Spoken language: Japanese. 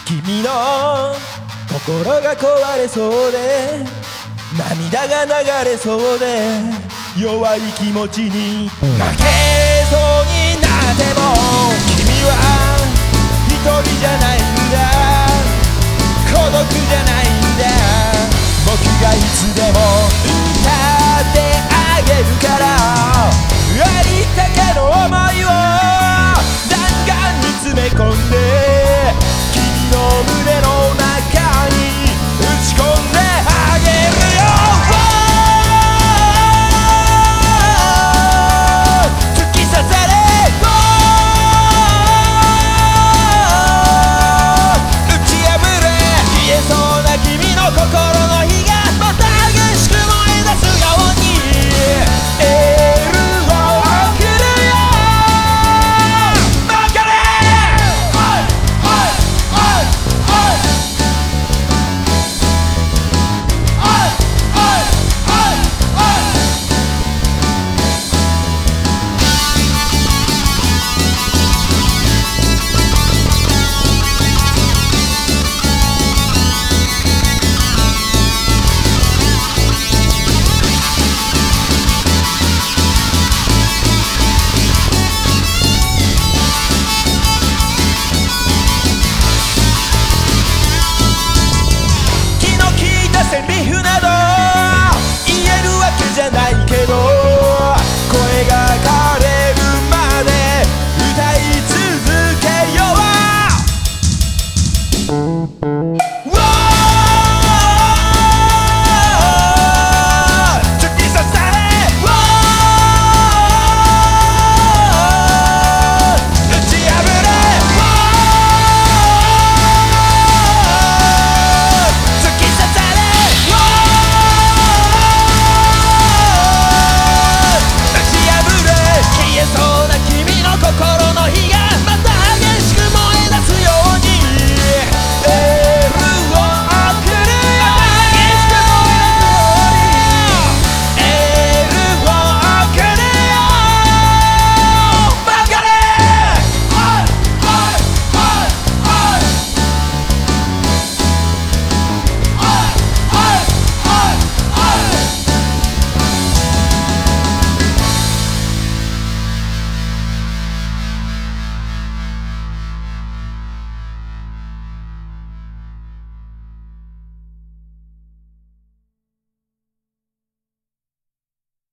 君の心が壊れそうで涙が流れそうで弱い気持ちに負けそうになっても君は一人じゃないんだ孤独じゃないんだ僕がいつでも歌ってあげるから